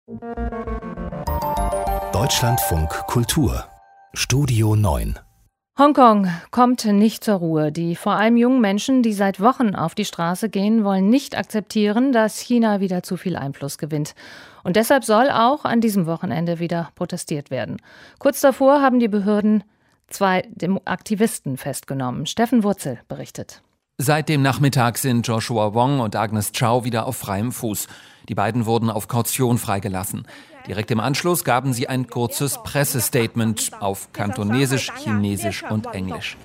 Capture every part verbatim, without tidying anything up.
Deutschlandfunk Kultur Studio neun. Hongkong kommt nicht zur Ruhe. Die vor allem jungen Menschen, die seit Wochen auf die Straße gehen, wollen nicht akzeptieren, dass China wieder zu viel Einfluss gewinnt. Und deshalb soll auch an diesem Wochenende wieder protestiert werden. Kurz davor haben die Behörden zwei Aktivisten festgenommen. Steffen Wurzel berichtet. Seit dem Nachmittag sind Joshua Wong und Agnes Chow wieder auf freiem Fuß. Die beiden wurden auf Kaution freigelassen. Direkt im Anschluss gaben sie ein kurzes Pressestatement auf Kantonesisch, Chinesisch und Englisch.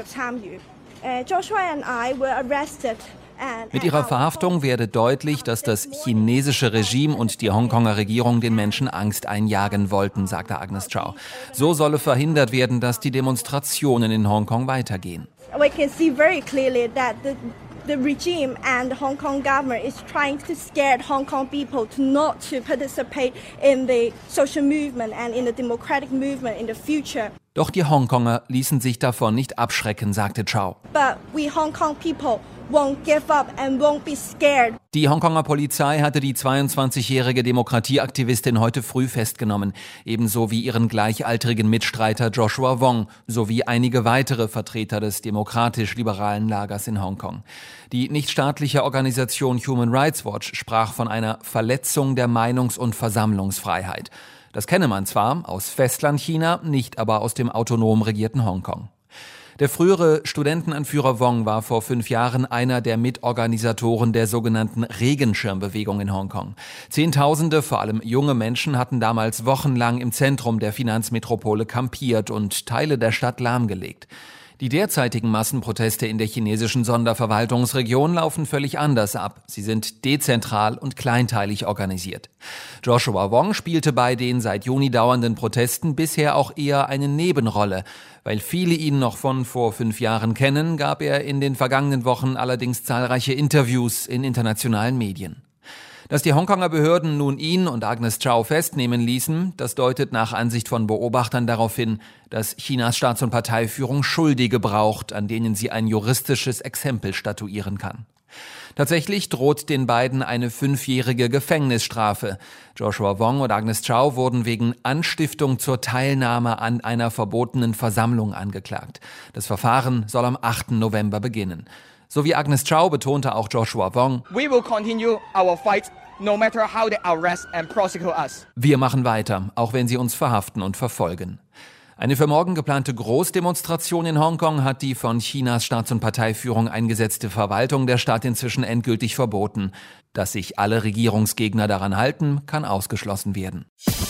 Mit ihrer Verhaftung werde deutlich, dass das chinesische Regime und die Hongkonger Regierung den Menschen Angst einjagen wollten, sagte Agnes Chow. So solle verhindert werden, dass die Demonstrationen in Hongkong weitergehen. We can see very clearly that the the regime and the Hong Kong government is trying to scare Hong Kong people to not to participate in the social movement and in the democratic movement in the future. Doch die Hongkonger ließen sich davon nicht abschrecken, sagte Chow. But we Hong Kong people won't give up and won't be scared. Die Hongkonger Polizei hatte die zweiundzwanzigjährige Demokratieaktivistin heute früh festgenommen, ebenso wie ihren gleichaltrigen Mitstreiter Joshua Wong sowie einige weitere Vertreter des demokratisch-liberalen Lagers in Hongkong. Die nichtstaatliche Organisation Human Rights Watch sprach von einer Verletzung der Meinungs- und Versammlungsfreiheit. Das kenne man zwar aus Festlandchina, nicht aber aus dem autonom regierten Hongkong. Der frühere Studentenanführer Wong war vor fünf Jahren einer der Mitorganisatoren der sogenannten Regenschirmbewegung in Hongkong. Zehntausende, vor allem junge Menschen, hatten damals wochenlang im Zentrum der Finanzmetropole kampiert und Teile der Stadt lahmgelegt. Die derzeitigen Massenproteste in der chinesischen Sonderverwaltungsregion laufen völlig anders ab. Sie sind dezentral und kleinteilig organisiert. Joshua Wong spielte bei den seit Juni dauernden Protesten bisher auch eher eine Nebenrolle. Weil viele ihn noch von vor fünf Jahren kennen, gab er in den vergangenen Wochen allerdings zahlreiche Interviews in internationalen Medien. Dass die Hongkonger Behörden nun ihn und Agnes Chow festnehmen ließen, das deutet nach Ansicht von Beobachtern darauf hin, dass Chinas Staats- und Parteiführung Schuldige braucht, an denen sie ein juristisches Exempel statuieren kann. Tatsächlich droht den beiden eine fünfjährige Gefängnisstrafe. Joshua Wong und Agnes Chow wurden wegen Anstiftung zur Teilnahme an einer verbotenen Versammlung angeklagt. Das Verfahren soll am achten November beginnen. So wie Agnes Chow betonte auch Joshua Wong: We will continue our fight, no matter how they arrest and prosecute us. Wir machen weiter, auch wenn sie uns verhaften und verfolgen. Eine für morgen geplante Großdemonstration in Hongkong hat die von Chinas Staats- und Parteiführung eingesetzte Verwaltung der Stadt inzwischen endgültig verboten. Dass sich alle Regierungsgegner daran halten, kann ausgeschlossen werden.